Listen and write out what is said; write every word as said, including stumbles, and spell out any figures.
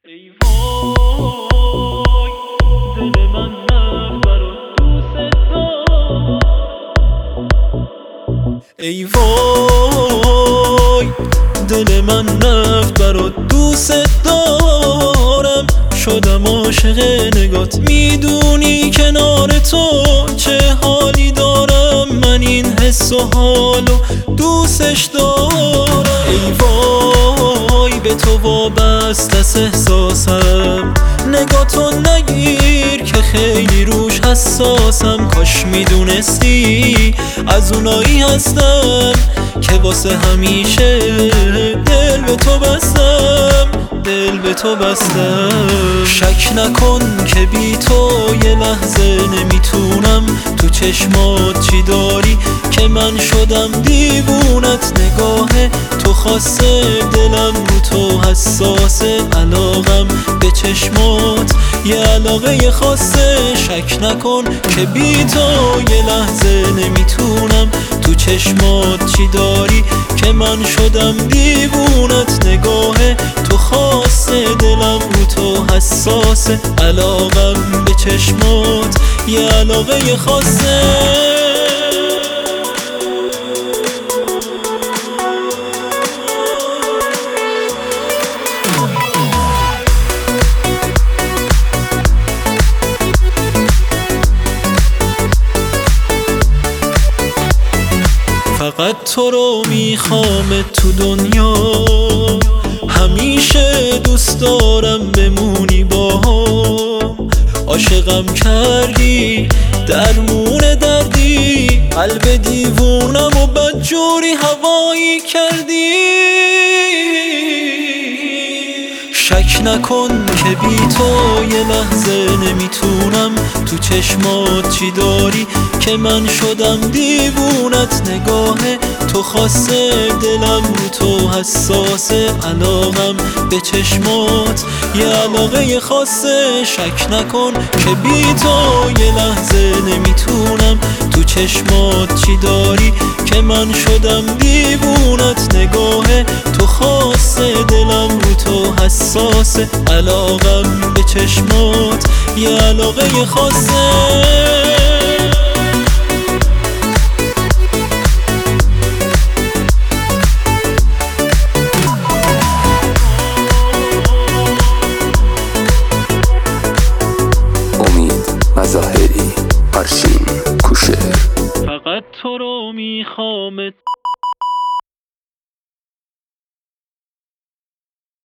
ای وای دل من رفت برات دوست دارم. ای وای دل من رفت برات دوست دارم. شدم عاشق نگات، میدونی کنار تو چه حالی دارم. من این حس و حالو دوستش دارم. ای وای به تو وابسته است احساسم، نگاتو نگیر که خیلی روش حساسم. کاش میدونستی از اونایی هستم که واسه همیشه دل به تو بستم، دل به تو بستم. شک نکن که بی تو یه لحظه نمیتونم. تو چشمات چی داری که من شدم دیوونت. نگاه تو خاصه دلم رو تو حساسه. علاقم به چشمات یه علاقه خاصه. شک نکن که بی تو یه لحظه نمیتونم. تو چشمات چی داری که من شدم دیوونت. نگاه تو خاصه دلم رو تو حساسه. علاقم به چشمات یه علاقه خاصه. فقط تو رو میخوام تو دنیا، همیشه دوست دارم بمونی باهم. عاشقم کردی درمون دردی، قلب دیوونم و بدجوری هوایی کردی. شک نکن که بی تو یه لحظه نمیتونم. تو چشمات چی داری که من شدم دیوونت. نگاه تو خاصه دلم رو تو حساسه. علاقم به چشمات یه علاقه خاصه. شک نکن که بی تو یه لحظه نمیتونم. تو چشمات چی داری که من شدم دیوونت. نگاه تو خاصه دلم رو تو حساسه. علاقم به چشمات یه علاقه خاصه. مظاهری، آرشین کوشر. فقط تو رو میخوام.